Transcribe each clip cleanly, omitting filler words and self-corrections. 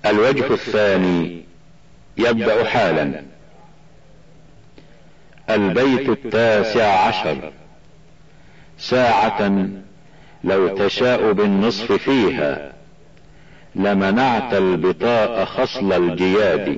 الوجه الثاني يبدأ حالا. البيت 19 ساعة لو تشاء بالنصف فيها لمنعت البطاء خصل الجياد.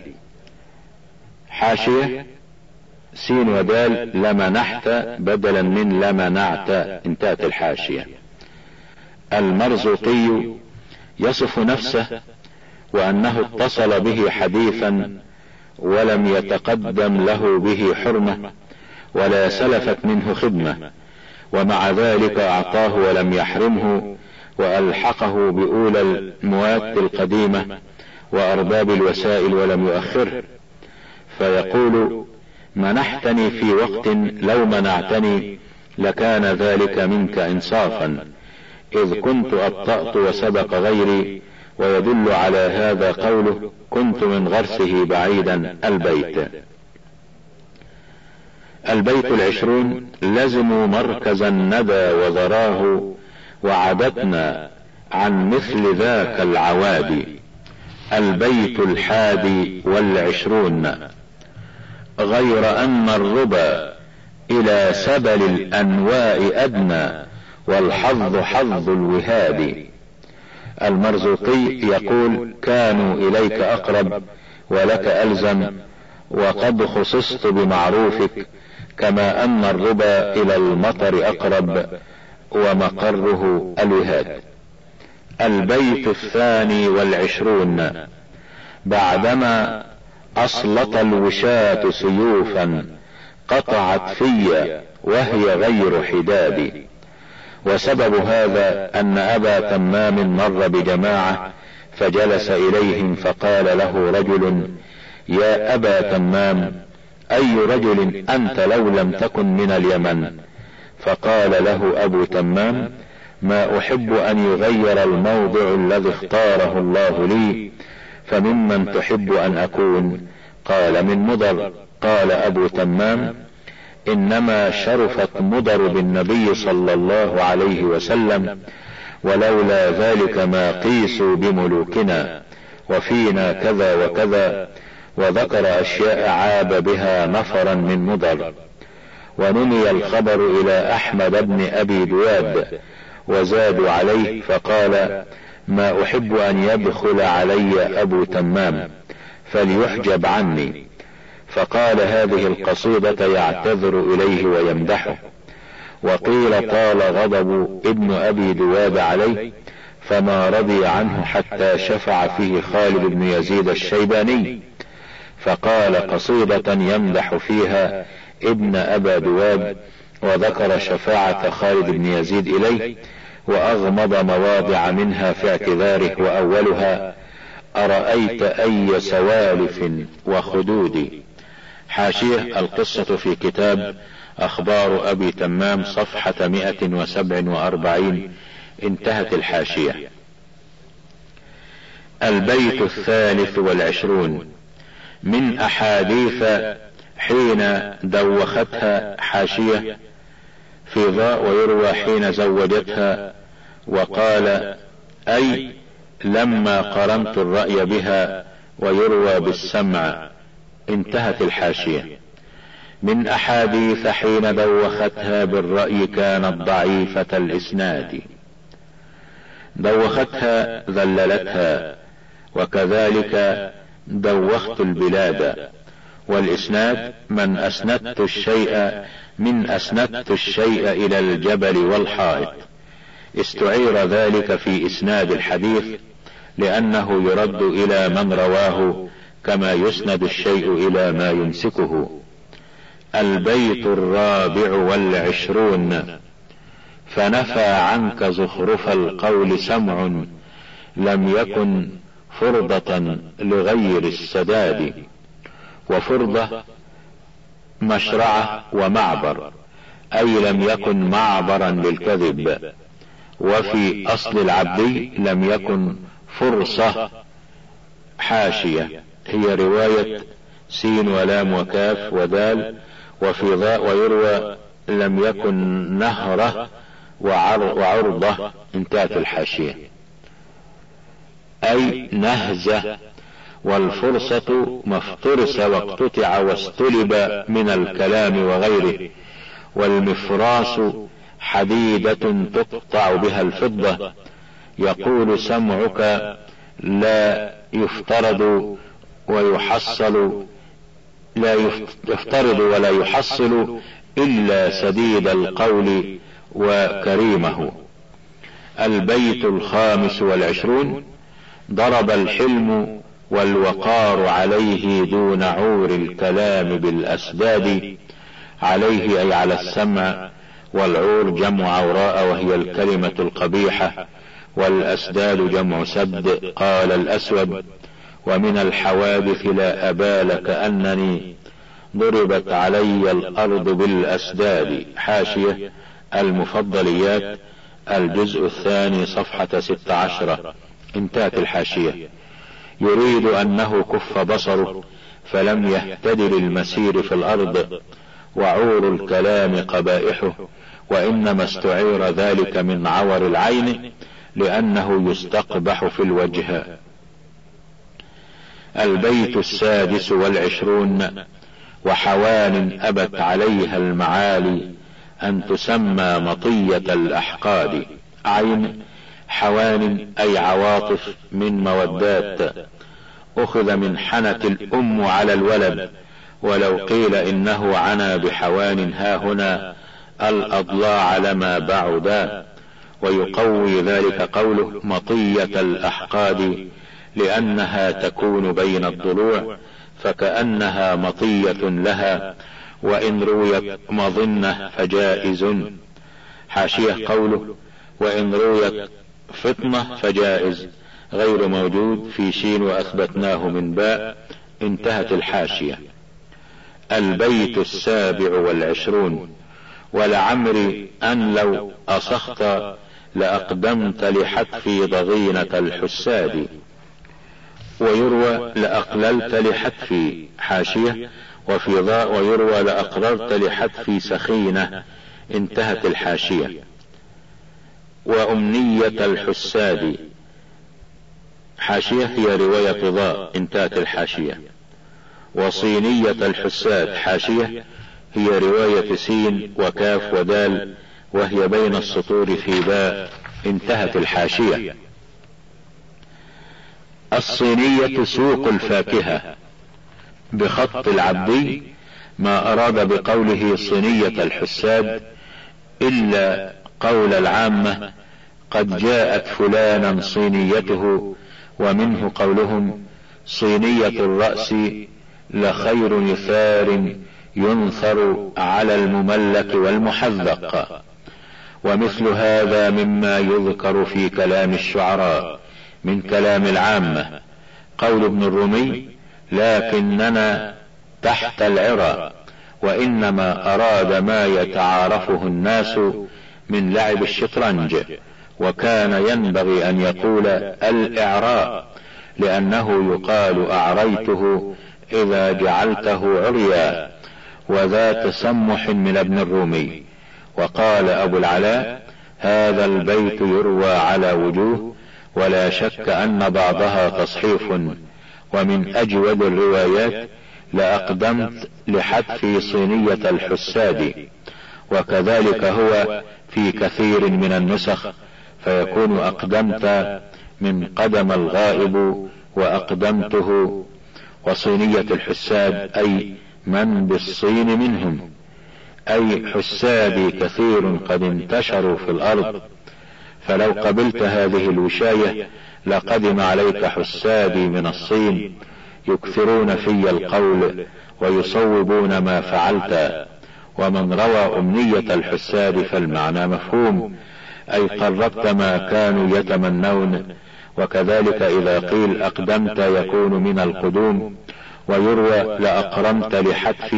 حاشية سين ودال لمنحت بدلا من لمنعت، انتهت الحاشية. المرزوقي يصف نفسه وأنه اتصل به حديثا ولم يتقدم له به حرمة ولا سلفت منه خدمة، ومع ذلك أعطاه ولم يحرمه، وألحقه بأولى المواد القديمة وأرباب الوسائل ولم يؤخره، فيقول: منحتني في وقت لو منعتني لكان ذلك منك إنصافا، إذ كنت أبطأت وسبق غيري. ويدل على هذا قوله: كنت من غرسه بعيدا. البيت 20 لزموا مركز الندى وذراه وعدتنا عن مثل ذاك العوادي. البيت 21 غير أن الربا إلى سبل الأنواء أدنى والحظ حظ الوهاد. المرزوقي يقول: كانوا إليك أقرب ولك ألزم، وقد خصصت بمعروفك، كما أن الربا إلى المطر أقرب ومقره الوهاد. البيت 22 بعدما أسلط الوشاة سيوفا قطعت في وهي غير حداد. وسبب هذا أن أبا تمام مر بجماعة فجلس إليهم فقال له رجل: يا أبا تمام، أي رجل أنت لو لم تكن من اليمن؟ فقال له أبو تمام: ما أحب أن يغير الموضع الذي اختاره الله لي، فممن تحب أن أكون؟ قال: من مضر. قال أبو تمام: إنما شرفت مضر بالنبي صلى الله عليه وسلم، ولولا ذلك ما قيسوا بملوكنا، وفينا كذا وكذا، وذكر أشياء عاب بها نفرا من مضر. ونمي الخبر إلى أحمد بن أبي دواد وزادوا عليه، فقال: ما أحب أن يدخل علي أبو تمام فليحجب عني. فقال: هذه القصيدة يعتذر إليه ويمدحه. وقيل: طال غضب ابن أبي دواد عليه فما رضي عنه حتى شفع فيه خالد بن يزيد الشيباني، فقال قصيدة يمدح فيها ابن أبا دواد، وذكر شفاعة خالد بن يزيد إليه، وأغمض مواضع منها في اعتذاره، وأولها: أرأيت أي سوالف وخدود. حاشية القصة في كتاب أخبار أبي تمام صفحة 147، انتهت الحاشية. البيت 23 من أحاديث حين دوختها. حاشية في ضاء ويروى حين زوجتها، وقال: أي لما قرنت الرأي بها، ويروى بالسمع، انتهت الحاشية. من أحاديث حين دوختها بالرأي كانت ضعيفة الإسناد، دوختها ذللتها، وكذلك دوخت البلاد. والإسناد من أسندت الشيء إلى الجبل والحائط. استعير ذلك في إسناد الحديث لأنه يرد إلى من رواه، كما يسند الشيء إلى ما يمسكه. البيت 24 فنفى عنك زخرف القول سمع لم يكن فرضة لغير السداد. وفرضة مشرعة ومعبر، أي لم يكن معبرا للكذب. وفي أصل العبدي لم يكن فرصة. حاشية هي رواية سين ولام وكاف ودال، وفي ضاء ويروى لم يكن نهرة وعرضة، انتهت الحاشية. أي نهزة والفرصة ما افترس واقتطع واستلب من الكلام وغيره. والمفراس حديدة تقطع بها الفضة. يقول سمعك لا يفترض ولا يحصل إلا سديد القول وكريمه. البيت 25. ضرب الحلم والوقار عليه دون عور الكلام بالأسداد. عليه أي على السمع، والعور جمع عوراء وهي الكلمة القبيحة، والأسداد جمع سد. قال الأسود: ومن الحوادث لا أبال كأنني ضربت علي الأرض بالأسداد. حاشية المفضليات الجزء 2 صفحة 16. انتهت الحاشية. يريد أنه كف بصره فلم يهتد للمسير في الأرض، وعور الكلام قبائحه، وإنما استعير ذلك من عور العين لأنه يستقبح في الوجه. البيت 26. وحوان أبت عليها المعالي أن تسمى مطية الأحقاد. عين حوان أي عواطف من مودات، أخذ من حنة الأم على الولد، ولو قيل إنه عنا بحوان هاهنا الأضلاع لما بعدا. ويقوي ذلك قوله مطية الأحقاد لأنها تكون بين الضلوع فكأنها مطية لها، وإن رويت مظنة فجائز. حاشية قوله وإن رويت فطنة فجائز غير موجود في شين وأثبتناه من باء. انتهت الحاشية. البيت 27. ولعمري أن لو أصخت لأقدمت لحتف ضغينة الحساد، ويروى لأقللت لحتفي. حاشية وفي ضاء ويروى لأقررت لحتفي سخينة. انتهت الحاشية. وأمنية الحساد. حاشية هي رواية ضاء. انتهت الحاشية. وصينية الحساد. حاشية هي رواية سين وكاف ودال وهي بين السطور في باء. انتهت الحاشية. الصينية سوق الفاكهة بخط العبدي، ما أراد بقوله صينية الحساد إلا قول العامة قد جاءت فلانا صينيته، ومنه قولهم صينية الرأس لخير يثار ينثر على المملك والمحذق. ومثل هذا مما يذكر في كلام الشعراء من كلام العامة قول ابن الرومي لكننا تحت العرى، وإنما أراد ما يتعارفه الناس من لعب الشطرنج، وكان ينبغي أن يقول الإعراء لأنه يقال أعريته إذا جعلته عريا، وذا تسمح من ابن الرومي. وقال أبو العلاء هذا البيت يروى على وجوه، ولا شك أن بعضها تصحيف، ومن أجود الروايات لأقدمت لحتف صينية الحساد، وكذلك هو في كثير من النسخ، فيكون أقدمت من قدم الغائب وأقدمته. وصينية الحساد أي من بالصين منهم، أي حسادي كثير قد انتشروا في الأرض، فلو قبلت هذه الوشاية لقدم عليك حسادي من الصين يكثرون في القول ويصوبون ما فعلت. ومن روى أمنية الحساد فالمعنى مفهوم، أي قربت ما كانوا يتمنون. وكذلك إذا قيل أقدمت يكون من القدوم. ويروى لأقرمت لحتف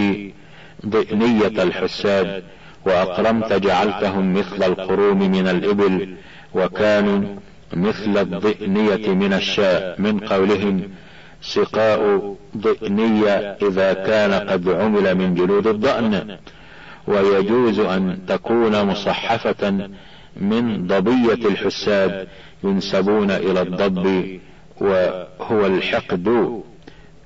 ضئنية الحساد، وأقرمت جعلتهم مثل القروم من الإبل، وكانوا مثل الضئنية من الشاء، من قولهم سقاء ضئنية إذا كان قد عمل من جلود الضأن. ويجوز أن تكون مصحفة من ضبية الحساد ينسبون إلى الضب وهو الحقد.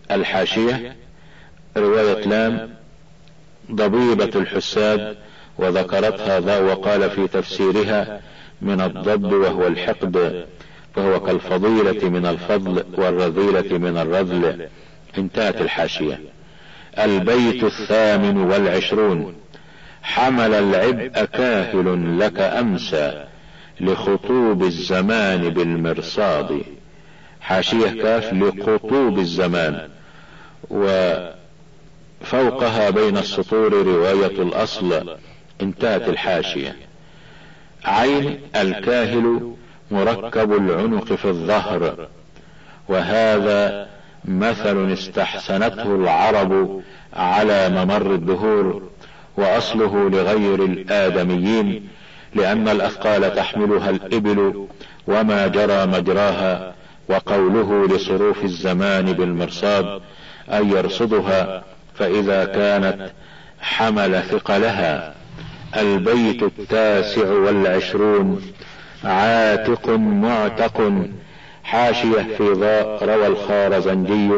الحاشية رواية لام ضبيبة الحساد، وذكرتها ذا وقال في تفسيرها من الضب وهو الحقد، فهو كالفضيلة من الفضل والرذيلة من الرذل. انتهت الحاشية. البيت 28. حمل العبء كاهل لك أمسى لخطوب الزمان بالمرصاد. حاشية كاف لخطوب الزمان، وفوقها بين السطور رواية الأصل. انتهت الحاشية. عين الكاهل مركب العنق في الظهر، وهذا مثل استحسنته العرب على ممر الدهور، وأصله لغير الآدميين، لأن الأثقال تحملها الإبل وما جرى مجراها، وقوله لصروف الزمان بالمرصاد أي يرصدها، فإذا كانت حمل ثقلها. البيت 29. عاتق معتق. حاشية في ضاء روى الخارزنجي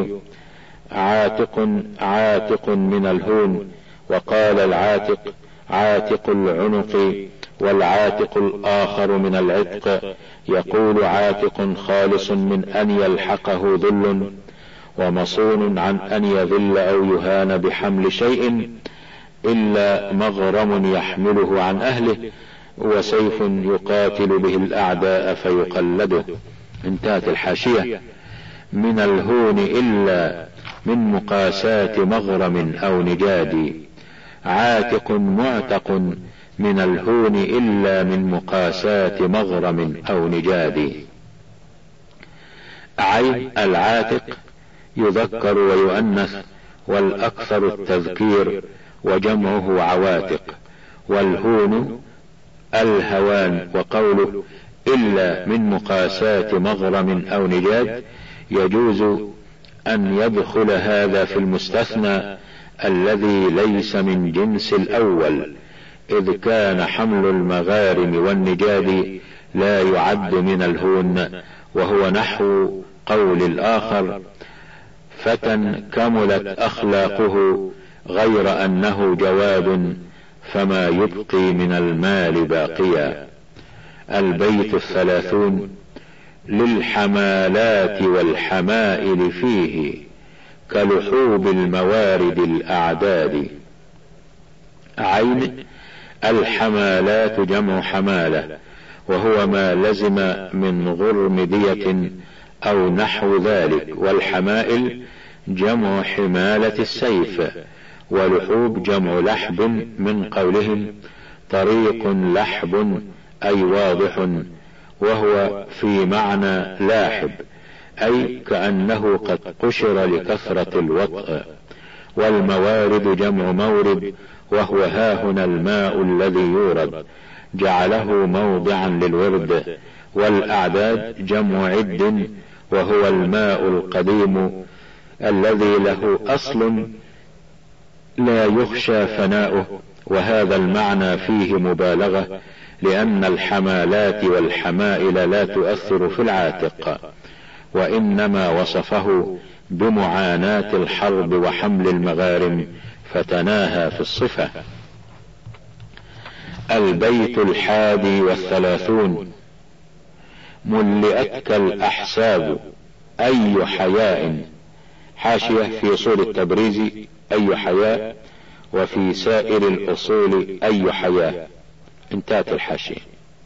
عاتق من الهون، وقال العاتق عاتق العنق، والعاتق الآخر من العتق. يقول عاتق خالص من أن يلحقه ذل، ومصون عن أن يذل أو يهان بحمل شيء، إلا مغرم يحمله عن أهله، وسيف يقاتل به الأعداء فيقلده. انتهت الحاشية. من الهون إلا من مقاسات مغرم أو نجاد. عاتق معتق من الهون إلا من مقاسات مغرم أو نجاد. عين العاتق يذكر ويؤنث، والأكثر التذكير، وجمعه عواتق. والهون الهوان. وقوله إلا من مقاسات مغرم أو نجاد يجوز أن يدخل هذا في المستثنى الذي ليس من جنس الأول، إذ كان حمل المغارم والنجاد لا يعد من الهون، وهو نحو قول الآخر فتى كملت أخلاقه غير أنه جواد فما يبقي من المال باقيا. البيت 30. للحمالات والحمائل فيه كلحوب الموارد الأعداد. عين الحمالات جمع حمالة، وهو ما لزم من غرم دية أو نحو ذلك. والحمائل جمع حمالة السيف. ولحوب جمع لحب، من قولهم طريق لحب أي واضح، وهو في معنى لاحب، أي كأنه قد قشر لكثرة الوطء. والموارد جمع مورد، وهو هاهنا الماء الذي يورد، جعله موضعا للورد. والأعداد جمع عد، وهو الماء القديم الذي له أصل لا يخشى فناؤه. وهذا المعنى فيه مبالغة، لأن الحمالات والحمائل لا تؤثر في العاتق، وإنما وصفه بمعاناة الحرب وحمل المغارم فتناهى في الصفة. البيت 31. ملئتك الأحساب أي حياء. حاشية في أصول التبريز أي حياء، وفي سائر الأصول أي حياء. انتهت الحاشية.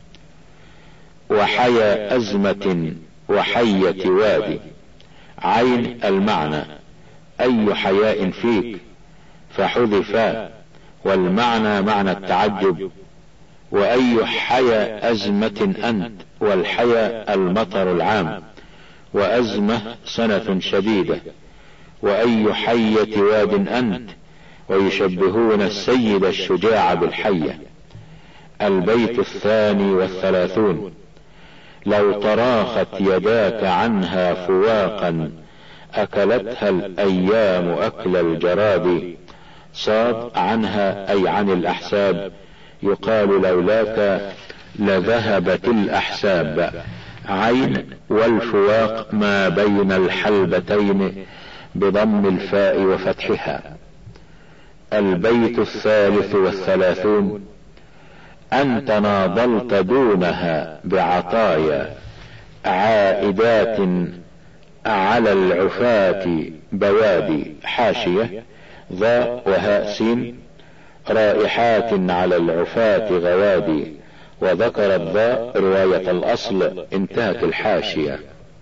وحيا أزمة وحية وادي. عين المعنى أي حياء فيك، فحذفا، والمعنى معنى التعجب. وأي حيا أزمة أنت، والحيا المطر العام، وأزمة سنة شديدة. وأي حية واد أنت، ويشبهون السيد الشجاع بالحية. البيت 32. لو تراخت يداك عنها فواقا أكلتها الأيام أكل الجراد. صاد عنها أي عن الأحساب، يقال لولاك لذهبت الأحساب. عين والفواق ما بين الحلبتين، بضم الفاء وفتحها. البيت 33. أنت ناضلت دونها بعطايا عائدات على العفاة بوادي. حاشية ضاء وهاء سين رائحات على العفاة غوادي، وذكر الضاء رواية الأصل. انتهت الحاشية.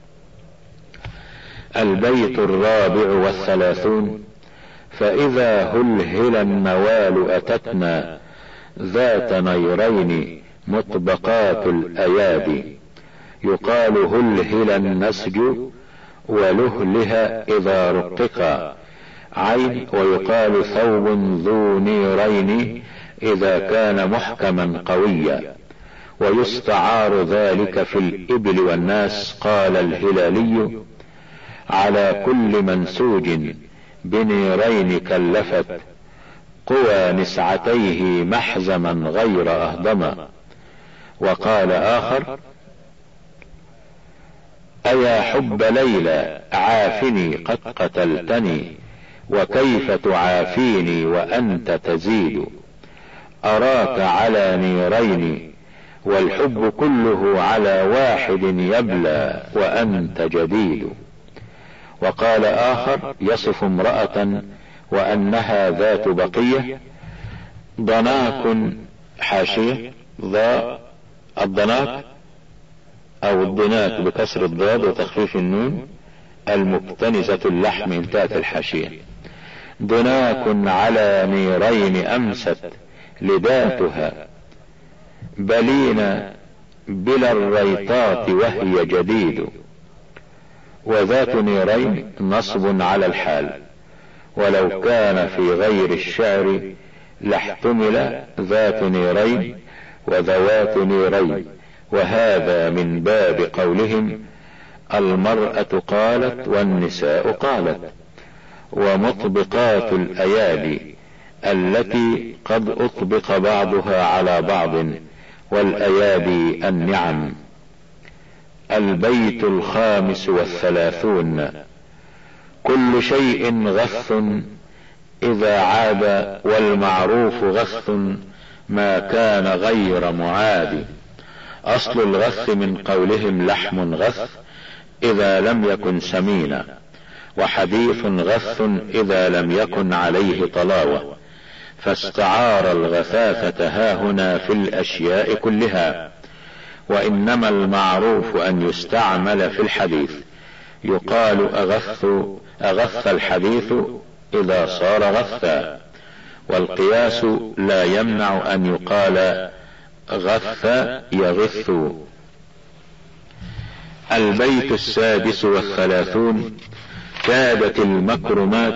البيت 34. فإذا هلهل النوال أتتنا ذات نيرين مطبقات الأيادي. يقال هلهل النسج ولهلها إذا رققا عين، ويقال ثوب ذو نيرين إذا كان محكما قويا، ويستعار ذلك في الإبل والناس. قال الهلالي على كل منسوج بنيرين كلفت قوى نسعتيه محزما غير أهضما. وقال آخر أيا حب ليلى عافني قد قتلتني، وكيف تعافيني وأنت تزيد، أراك على نيرين والحب كله على واحد يبلى وأنت جديد. وقال آخر يصف امرأة وأنها ذات بقية ضناك. حاشية ضاء الضناك أو الضناك بكسر الضاد وتخفيف النون المكتنزة اللحم. انتهت الحاشية. ضناك على نيرين أمست لذاتها بلين بلا الريطات وهي جديد. وذات نيرين نصب على الحال، ولو كان في غير الشعر لاحتمل ذات نيرين وذوات نيرين، وهذا من باب قولهم المرأة قالت والنساء قالت. ومطبقات الأيادي التي قد أطبق بعضها على بعض، والأيادي النعم. البيت 35. كل شيء غث إذا عاد، والمعروف غث ما كان غير معاد. أصل الغث من قولهم لحم غث إذا لم يكن سمينا، وحديث غث إذا لم يكن عليه طلاوة، فاستعار الغثاثة هاهنا في الأشياء كلها. وإنما المعروف أن يستعمل في الحديث. يقال أغث الحديث إذا صار غثا، والقياس لا يمنع أن يقال غث يغث. البيت 36. كادت المكرمات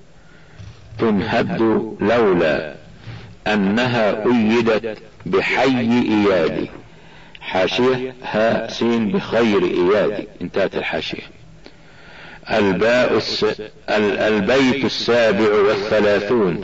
تنهد لولا أنها أيدت بحي إيادي. حاشية ها سين بخير إيادي. انتهت الحاشية. البيت 37.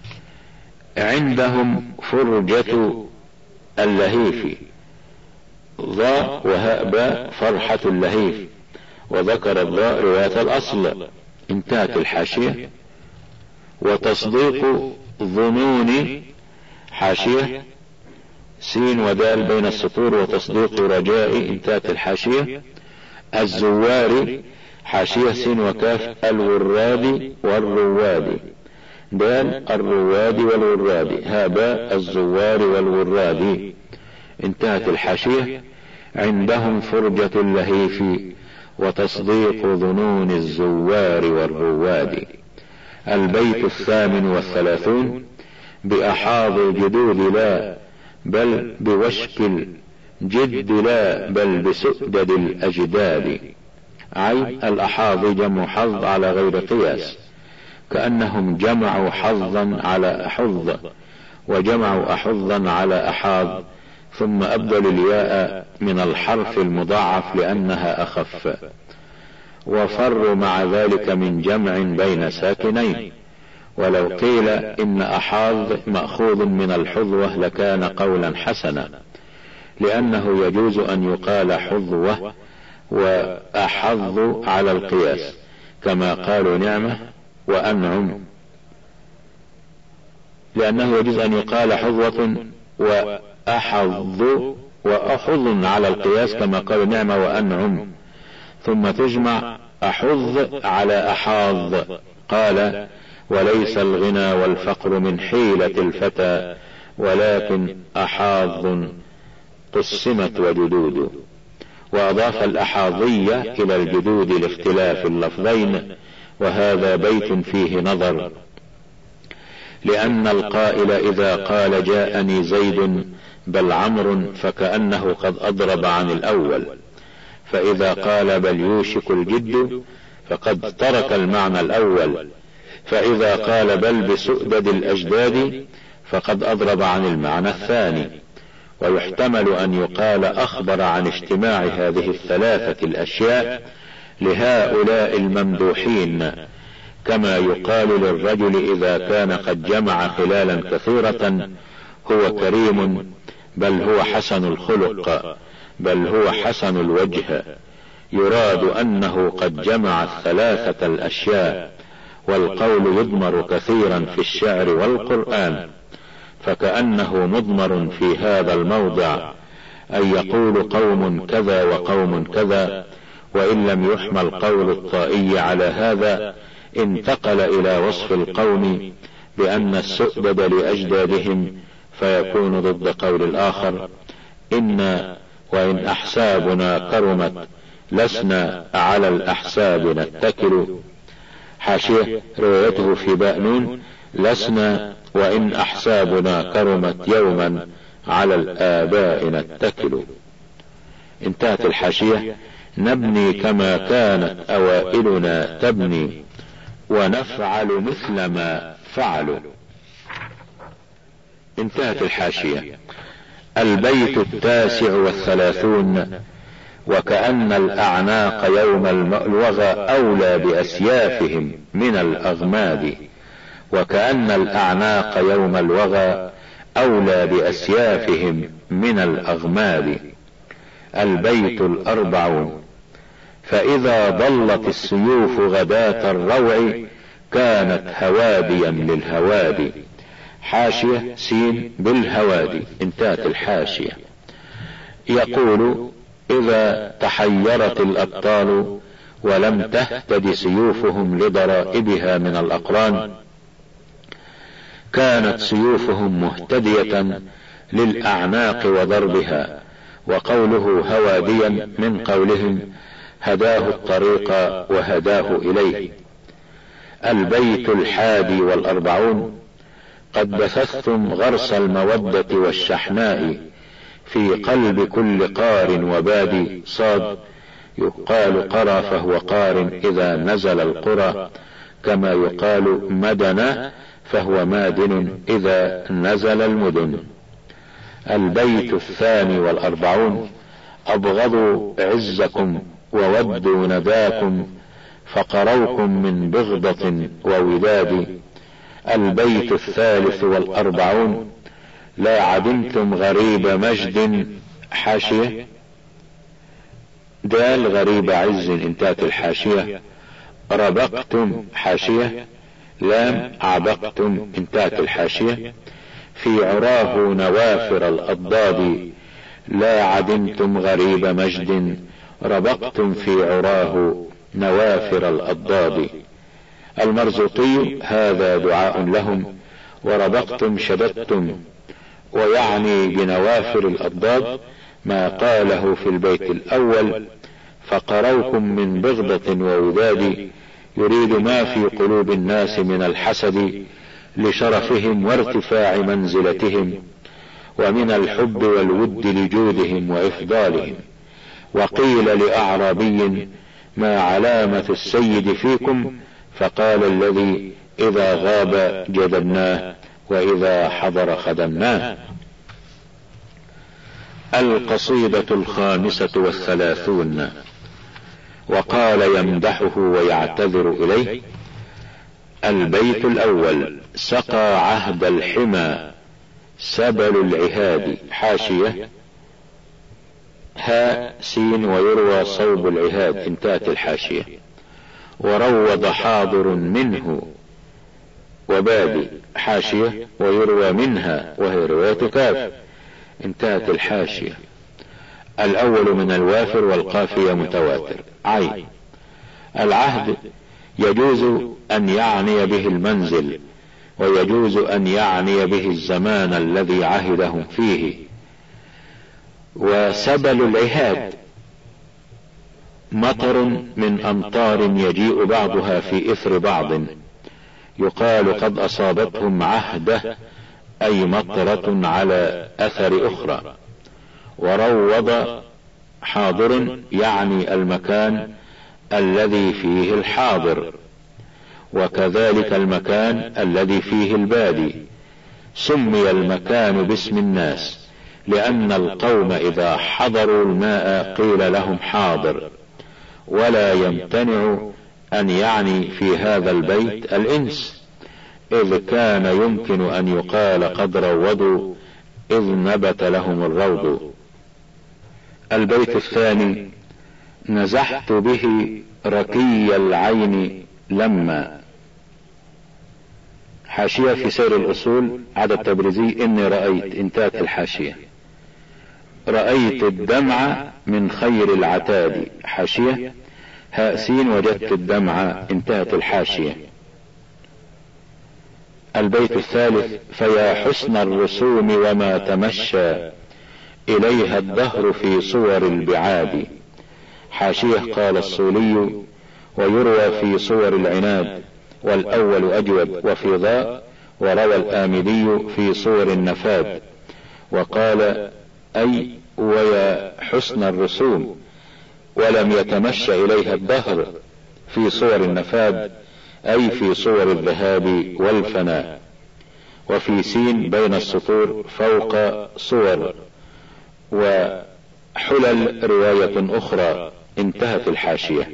عندهم فرجة اللهيف. ضاء وهاء باء فرحة اللهيف، وذكر الضاء رواية الأصل. انتهت الحاشية. وتصديق ظنون. حاشية سين ودال بين السطور وتصديق رجاء. انتهت الحاشية. الزوار. حاشية سين وكاف الوراد والرواد. دال الرواد والوراد. هاباء الزوار والوراد. انتهت الحاشية. عندهم فرجة اللهيف وتصديق ظنون الزوار والرواد. البيت 38. بأحاض الجدود لا بل بوشك الجد لا بل بسؤدد الأجداد. عين الأحاض جمع حظ على غير قياس، كأنهم جمعوا حظا على أحظ وجمعوا أحظا على أحاض، ثم أبدلوا الياء من الحرف المضاعف لأنها أخف، وفروا مع ذلك من جمع بين ساكنين. ولو قيل إن أحاض مأخوذ من الحظوة لكان قولا حسنا، لأنه يجوز أن يقال حظوة وأحظ على القياس، كما قالوا نعمة وأنعم، لأنه يجوز أن يقال حظوة وأحظ وأحظ على القياس كما قالوا نعمة وأنعم، ثم تجمع أحظ على أحاظ. قال وليس الغنى والفقر من حيلة الفتى ولكن أحاظ قسمت وجدود. وأضاف الأحاظية إلى الجدود لاختلاف اللفظين، وهذا بيت فيه نظر، لأن القائل إذا قال جاءني زيد بل عمرو فكأنه قد أضرب عن الأول، فإذا قال بل يوشك الجد فقد ترك المعنى الأول، فإذا قال بل بسؤدد الأجداد فقد أضرب عن المعنى الثاني. ويحتمل أن يقال أخبر عن اجتماع هذه الثلاثة الأشياء لهؤلاء الممدوحين، كما يقال للرجل إذا كان قد جمع خلالا كثيرة هو كريم، بل هو حسن الخلق، بل هو حسن الوجه، يراد أنه قد جمع الثلاثة الأشياء. والقول يضمر كثيرا في الشعر والقرآن، فكأنه مضمر في هذا الموضع، أن يقول قوم كذا وقوم كذا، وإن لم يحمل قول الطائي على هذا انتقل إلى وصف القوم بأن السؤدد لأجدادهم، فيكون ضد قول الآخر إن وإن أحسابنا كرمت لسنا على الأحساب نتكل. حاشية روايته في باء نون لسنا وإن أحسابنا كرمت يوما على الآباء نتكل. انتهت الحاشية. نبني كما كانت أوائلنا تبني ونفعل مثل ما فعلوا. انتهت الحاشية. البيت 39. وكأن الأعناق يوم الوغى أولى بأسيافهم من الأغماد. وكأن الأعناق يوم الوغى أولى بأسيافهم من الأغماد. البيت 40. فإذا ضلت السيوف غداة الروع كانت هواديا للهوادي. حاشية سين بالهوادي. انتهت الحاشية. يقول إذا تحيرت الأبطال ولم تهتد سيوفهم لضرائبها من الأقران كانت سيوفهم مهتدية للأعناق وضربها. وقوله هواديا من قولهم هداه الطريق وهداه إليه. البيت 41. قد بثثتم غرس المودة والشحناء في قلب كل قار وبادي. صاد يقال قرى فهو قار إذا نزل القرى، كما يقال مدن فهو مادن إذا نزل المدن. البيت 42. أبغضوا عزكم وودوا نداكم فقروكم من بغضة ووداد. البيت 43. لا عدمتم غريب مجد. حاشية دال غريب عز. انتهت الحاشية. ربقتم. حاشية لام عبقتم. انتهت الحاشية. في عراه نوافر الأضداد. لا عدمتم غريب مجد ربقتم في عراه نوافر الأضداد. المرزوقي هذا دعاء لهم. وربقتم شددتم. ويعني بنوافر الأضداد ما قاله في البيت الأول فقروكم من بغضة ووداد، يريد ما في قلوب الناس من الحسد لشرفهم وارتفاع منزلتهم، ومن الحب والود لجودهم وإفضالهم. وقيل لأعرابي ما علامة السيد فيكم؟ فقال الذي إذا غاب جذبناه وإذا حضر خدمناه. القصيدة 35. وقال يمدحه ويعتذر إليه. البيت الأول. سقى عهد الحمى سبل العهاد. حاشية ها سين ويروى صوب العهاد. انتهت الحاشية. وروض حاضر منه وبادي. حاشية: ويروى منها، وهي رواية كاف. انتهت الحاشية. الأول من الوافر والقافية متواتر. عين: العهد يجوز أن يعني به المنزل، ويجوز أن يعني به الزمان الذي عهدهم فيه. وسبل العهاد مطر من أمطار يجيء بعضها في إثر بعض، يقال قد أصابتهم عهده، أي مطرة على أثر أخرى. وروض حاضر يعني المكان الذي فيه الحاضر، وكذلك المكان الذي فيه البادي. سمي المكان باسم الناس لأن القوم إذا حضروا الماء قيل لهم حاضر. ولا يمتنع أن يعني في هذا البيت الإنس، إذ كان يمكن أن يقال قد روضوا إذ نبت لهم الروض. البيت الثاني: نزحت به ركي العين لما. حاشية في سير الأصول عدد تبريزي: إني رأيت. انتهت الحاشية. رأيت الدمع من خير العتاد. حاشية: هاء سين وجدت الدمع. انتهت الحاشية. البيت الثالث: فيا حسن الرسوم وما تمشى إليها الدهر في صور البعاد. حاشية: قال الصولي: ويروى في صور العناد، والأول أجود وفي ضاء. وروى الآمدي في صور النفاد، وقال: أي ويا حسن الرسوم ولم يتمشى إليها الدهر في صور النفاد، أي في صور الذهاب والفناء. وفي سين بين السطور فوق صور. وحلل رواية أخرى. انتهت الحاشية.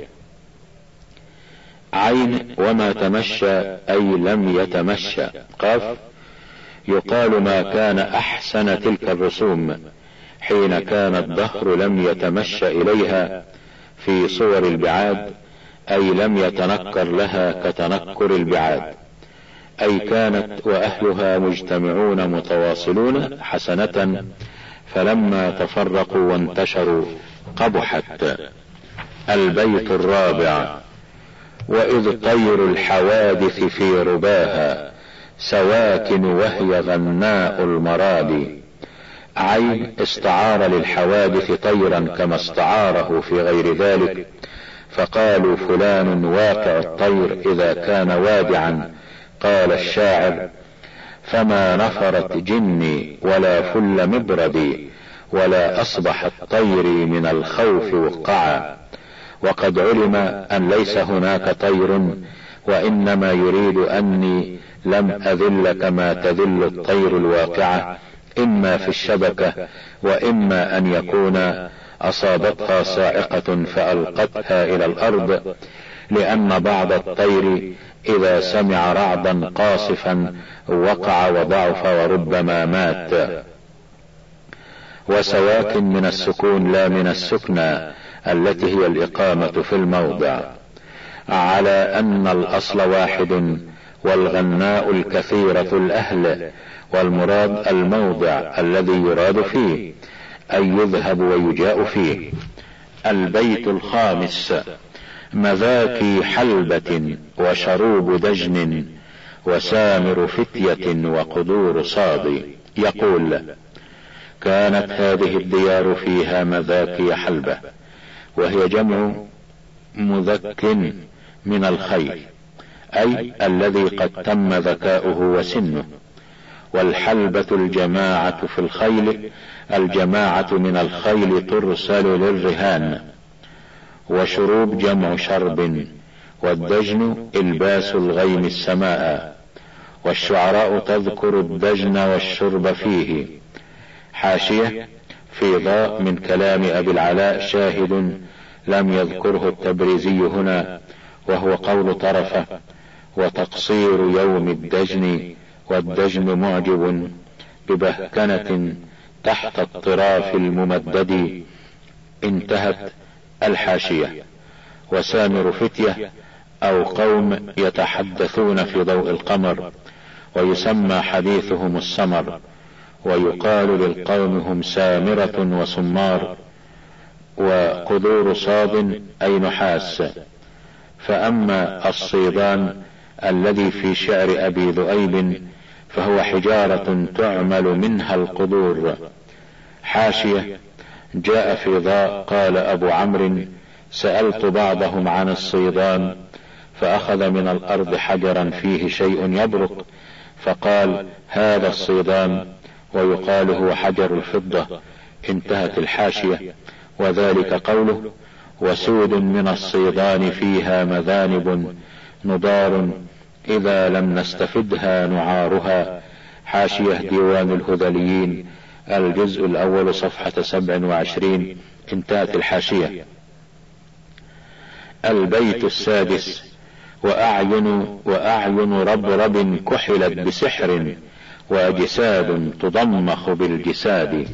عين: وما تمشى أي لم يتمشى. قاف: يقال ما كان أحسن تلك الرسوم حين كان الدهر لم يتمشى إليها في صور البعاد، أي لم يتنكر لها كتنكر البعاد، أي كانت وأهلها مجتمعون متواصلون حسنة، فلما تفرقوا وانتشروا قبحت. البيت الرابع: وإذ طير الحوادث في رباها سواكن وهي غناء المراد. عين: استعار للحوادث طيرا كما استعاره في غير ذلك، فقالوا فلان واقع الطير إذا كان وادعا. قال الشاعر: فما نفرت جني ولا فل مبردي، ولا أصبحت طيري من الخوف وقعا. وقد علم أن ليس هناك طير، وإنما يريد أني لم أذل كما تذل الطير الواقعة، إما في الشبكة وإما أن يكون أصابتها صاعقة فألقتها إلى الأرض، لأن بعض الطير إذا سمع رعدا قاصفا وقع وضعف وربما مات. وسواكن من السكون لا من السكنى التي هي الإقامة في الموضع، على أن الأصل واحد، والغناء الكثيرة الأهل، والمراد الموضع الذي يراد فيه، أي يذهب ويجاء فيه. البيت الخامس: مذاكي حلبة وشروب دجن وسامر فتية وقدور صاد. يقول: كانت هذه الديار فيها مذاكي حلبة، وهي جمع مذك من الخيل، أي الذي قد تم ذكاؤه وسنه. والحلبة الجماعة في الخيل، الجماعة من الخيل ترسل للرهان. وشروب جمع شرب، والدجن الباس الغيم السماء. والشعراء تذكر الدجن والشرب فيه. حاشية: في ضاء من كلام أبي العلاء شاهد لم يذكره التبريزي هنا، وهو قول طرفة: وتقصير يوم الدجن، والدجن معجب ببهكنة تحت الطراف الممدد. انتهت الحاشية. وسامر فتية أو قوم يتحدثون في ضوء القمر، ويسمى حديثهم السمر، ويقال للقوم هم سامرة وسمار، وقدور صاد أي نحاس. فأما الصيدان الذي في شعر أبي ذؤيب فهو حجارة تعمل منها القدور. حاشية: جاء في ضاء قال أبو عمرو: سألت بعضهم عن الصيدان فأخذ من الأرض حجرا فيه شيء يبرق فقال: هذا الصيدان، ويقال هو حجر الفضة. انتهت الحاشية. وذلك قوله: وسود من الصيدان فيها مذانب نضار إذا لم نستفدها نعارها. حاشية ديوان الهذليين الجزء الأول صفحة 27. انتهت الحاشية. البيت السادس: وأعين ربرب كحلت بسحر وأجساد تضمخ بالجساد.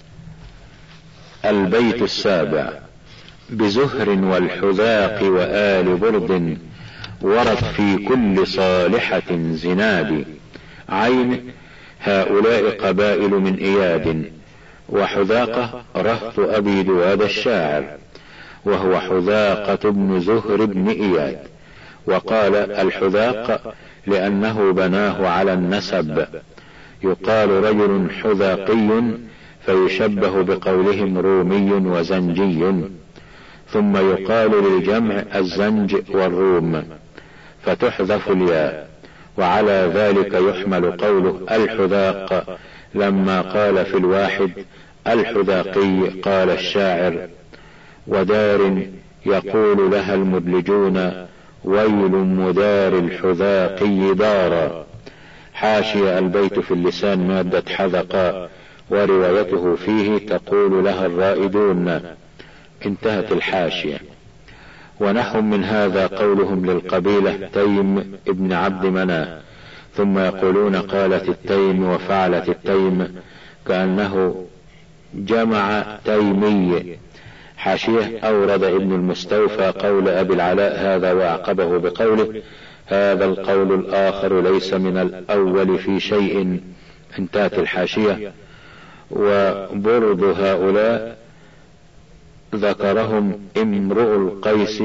البيت السابع: بزهر والحذاق وآل برد ورد في كل صالحة زناد. عين: هؤلاء قبائل من إياد. وحذاقة رهط أبي دواد الشاعر، وهو حذاقة بن زهر بن إياد. وقال الحذاق لأنه بناه على النسب. يقال رجل حذاقي فيشبه بقولهم رومي وزنجي. ثم يقال للجمع الزنج والروم فتحذف الياء. وعلى ذلك يحمل قوله الحذاق لما قال في الواحد الحذاقي. قال الشاعر: ودار يقول لها المدلجون ويل مدار الحذاقي دارا. حاشية: البيت في اللسان مادة حذقا، وروايته فيه تقول لها الرائدون. انتهت الحاشية. ونحو من هذا قولهم للقبيلة تيم ابن عبد مناه، ثم يقولون قالت التيم وفعلت التيم، كأنه جمع تيمي. حاشية: أورد ابن المستوفى قول أبي العلاء هذا وأعقبه بقوله: هذا القول الآخر ليس من الأول في شيء. انتهت الحاشية. وبرد هؤلاء ذكرهم امرؤ القيس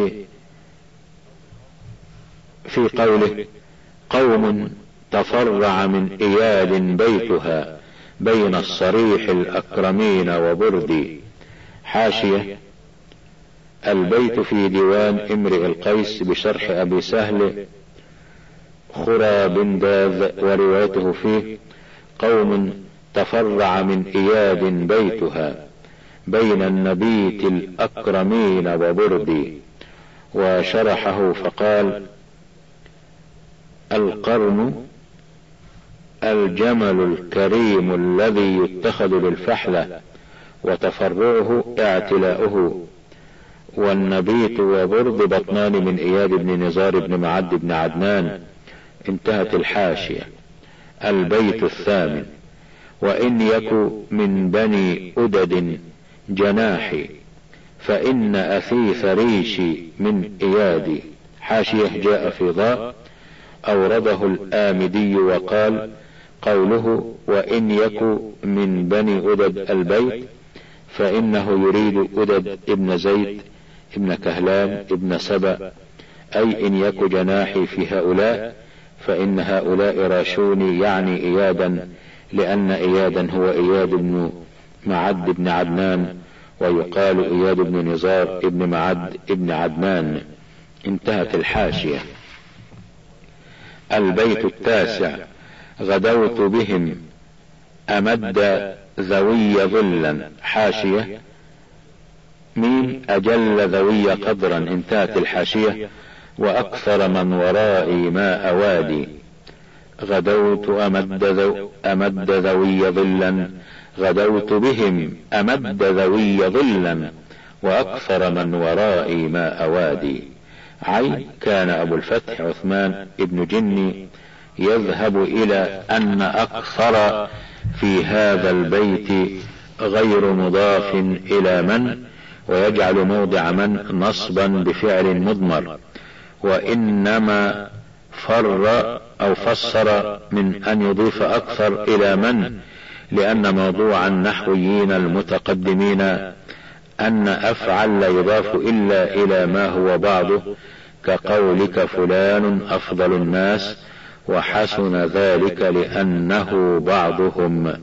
في قوله: قوم تفرع من إياد بيتها بين الصريح الأكرمين وبردي. حاشية: البيت في ديوان امرئ القيس بشرح أبي سهل خرى بن داذ، وروايته فيه: قوم تفرع من إياد بيتها بين النبيت الأكرمين وبردي. وشرحه فقال: القرن الجمل الكريم الذي يتخذ للفحلة، وتفرعه اعتلاؤه. والنبيت وبرد بطنان من إياد بن نزار بن معد بن عدنان. انتهت الحاشية. البيت الثامن: وإن يكو من بني أدد جناحي فإن أثيث ريشي من إيادي. حاشية: جاء في ضاء، أورده الآمدي وقال: قوله وإن يكو من بني أدد البيت فإنه يريد أدد ابن زيد ابن كهلان ابن سبأ، أي إن يكو جناحي في هؤلاء فإن هؤلاء راشوني، يعني إيادا، لأن إيادا هو إياد بن معد بن عدنان، ويقال إياد بن نزار ابن معد ابن عدنان. انتهت الحاشية. البيت التاسع: غدوت بهم أمد ذوي ظلا. حاشية: مين أجل ذوي قدرا. انتهت الحاشية. وأكثر من ورائي ما أوادي. غدوت أمد ذوي ظلا، غدوت بهم أمد ذوي ظلا، وأكثر من ورائي ما أوادي. عين: كان أبو الفتح عثمان ابن جني يذهب إلى أن أكثر في هذا البيت غير مضاف إلى من، ويجعل موضع من نصبا بفعل مضمر، وإنما فسر من أن يضيف أكثر إلى من، لأن موضوع النحويين المتقدمين أن أفعل لا يضاف إلا إلى ما هو بعضه، كقولك فلان أفضل الناس، وحسن ذلك لأنه بعضهم.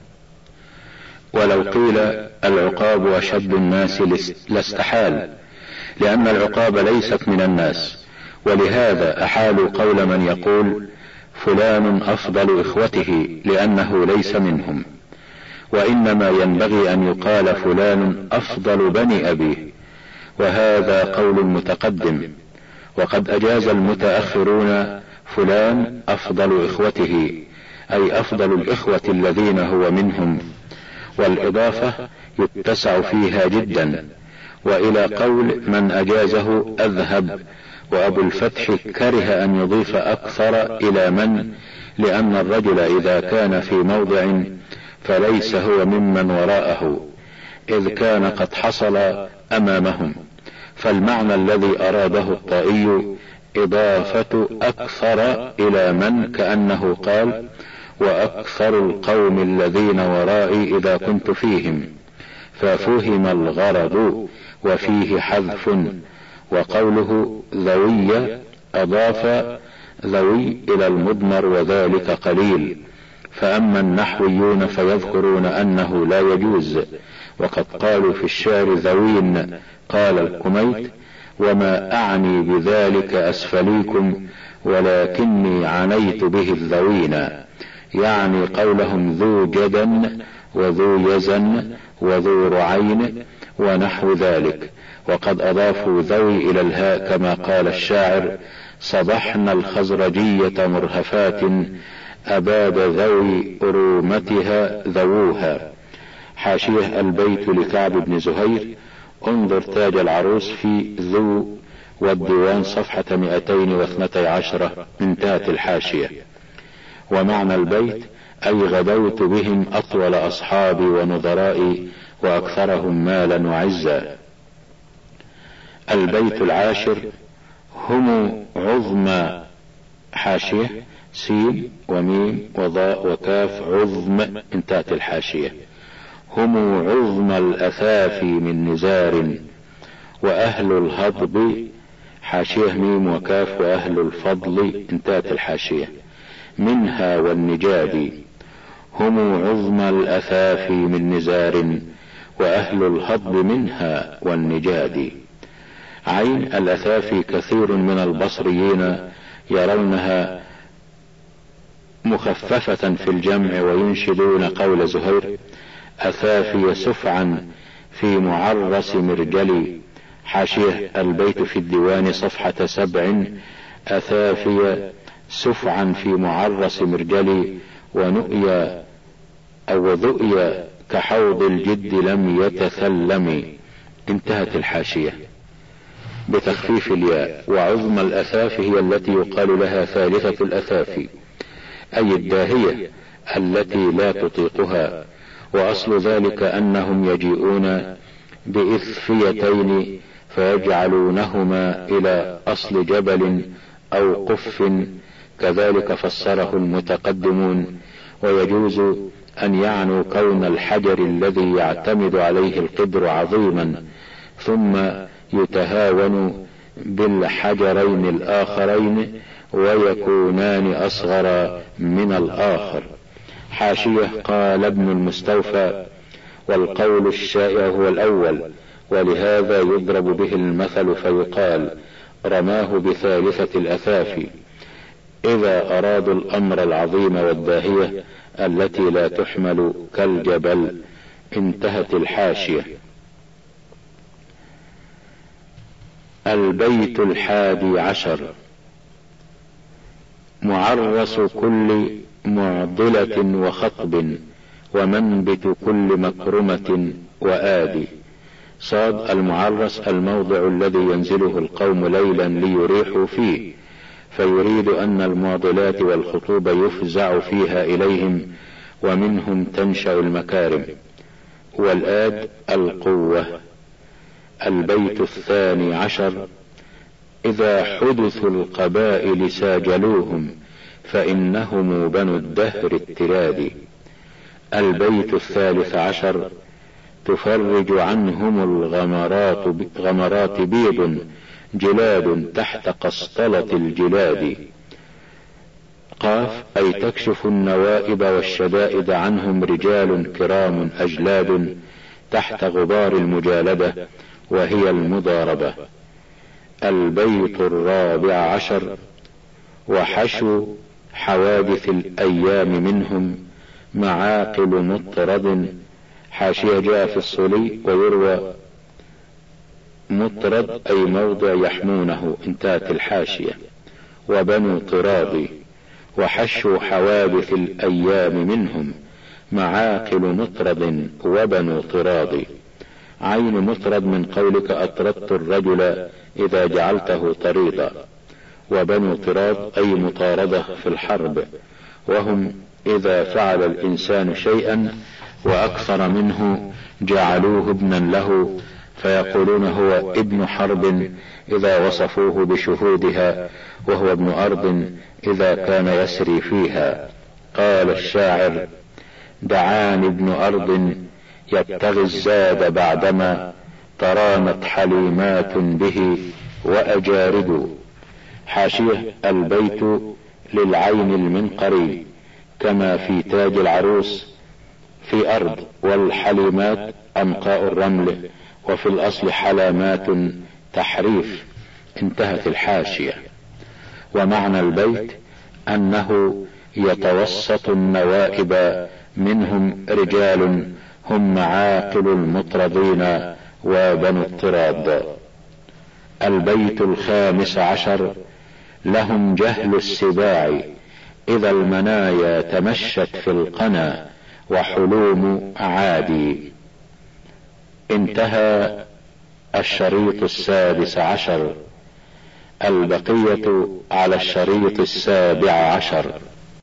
ولو قيل العقاب أشد الناس لاستحال، لأن العقاب ليست من الناس، ولهذا أحالوا قول من يقول فلان أفضل إخوته لأنه ليس منهم، وإنما ينبغي أن يقال فلان أفضل بني أبيه، وهذا قول المتقدم. وقد أجاز المتأخرون فلان أفضل إخوته، أي أفضل الإخوة الذين هو منهم، والإضافة يتسع فيها جدا. وإلى قول من أجازه أذهب، وأبو الفتح كره أن يضيف أكثر إلى من، لأن الرجل إذا كان في موضع فليس هو ممن وراءه، إذ كان قد حصل أمامهم. فالمعنى الذي أراده الطائي إضافة أكثر إلى من، كأنه قال وأكثر القوم الذين ورائي إذا كنت فيهم، ففهم الغرض وفيه حذف. وقوله ذوي أضاف ذوي إلى المضمر، وذلك قليل. فأما النحويون فيذكرون أنه لا يجوز، وقد قالوا في الشعر ذوين. قال الكميت وما أعني بذلك أسفليكم، ولكني عنيت به الذوين، يعني قولهم ذو جدن وذو يزن وذو رعين ونحو ذلك. وقد أضافوا ذوي إلى الهاء كما قال الشاعر صبحنا الخزرجية مرهفات، أباد ذوي أرومتها ذووها. حاشية البيت لكعب بن زهير، انظر تاج العروس في ذو والديوان صفحة 212، انتهت الحاشية. ومعنى البيت أي غدوت بهم أطول أصحابي ونظرائي وأكثرهم مالا وعزا. البيت العاشر هم عظم، حاشية سين وميم وضاء وكاف عظم، انتهت الحاشية. هم عظم الأثافي من نزار، وأهل الهضب، حاشية ميم وكاف وأهل الفضل، انتهت الحاشية، منها والنجاد. هم عظم الأثافي من نزار، وأهل الهضب منها والنجاد. عين الأثافي كثير من البصريين يرونها مخففة في الجمع، وينشدون قول زهير أثافي سفعا في معرس مرجلي. حاشية البيت في الديوان صفحة 7، أثافي سفعا في معرس مرجلي، ونؤيا أو ذؤيا كحوض الجد لم يتثلم، انتهت الحاشية بتخفيف الياء. وعظم الأثافي هي التي يقال لها ثالثة الأثافي، أي الداهية التي لا تطيقها. وأصل ذلك أنهم يجيئون بإثفيتين فيجعلونهما إلى أصل جبل أو قف، كذلك فسره المتقدمون. ويجوز أن يعنوا كون الحجر الذي يعتمد عليه القدر عظيما، ثم يتهاون بالحجرين الآخرين ويكونان أصغر من الآخر. حاشية قال ابن المستوفى والقول الشائع هو الأول، ولهذا يضرب به المثل فيقال رماه بثالثة الأثافي إذا أرادوا الأمر العظيم والداهية التي لا تحمل كالجبل، انتهت الحاشية. البيت 11 معرس كل معضلة وخطب، ومنبت كل مكرمة وآدي. صاد المعرس الموضع الذي ينزله القوم ليلا ليريحوا فيه، فيريد أن المعضلات والخطوب يفزع فيها إليهم، ومنهم تنشأ المكارم. والآد القوة. البيت 12 إذا حدثوا القبائل ساجلوهم فإنهم بنو الدهر التراد. البيت 13 تفرج عنهم الغمرات بيض جلاد تحت قسطلة الجلاد. قاف أي تكشف النوائب والشدائد عنهم رجال كرام أجلاد تحت غبار المجالدة وهي المضاربة. البيت 14 وحشو حوادث الأيام منهم معاقل مطرد. حاشية جاء في الصلي ويروى مطرد أي موضع يحمونه، انتهت الحاشية. وبنو طراد. وحشو حوادث الأيام منهم معاقل مطرد وبنو طراد. عين مطرد من قولك أطردت الرجل إذا جعلته طريدا. وبنو طراد أي مطاردة في الحرب، وهم إذا فعل الإنسان شيئا وأكثر منه جعلوه ابنا له، فيقولون هو ابن حرب إذا وصفوه بشهودها، وهو ابن أرض إذا كان يسري فيها. قال الشاعر: دعاني ابن أرض يبتغي الزاد بعدما ترامت حليمات به وأجارد. حاشية البيت للعين المنقري كما في تاج العروس في أرض، والحليمات أنقاء الرمل، وفي الأصل حلامات تحريف، انتهت الحاشية. ومعنى البيت أنه يتوسط النوائب منهم رجال هم معاقل المطردين وبنو الطراد. البيت 15 لهم جهل السباع إذا المنايا تمشت في القنا وحلوم عادي. انتهى الشريط 16. البقية على الشريط 17.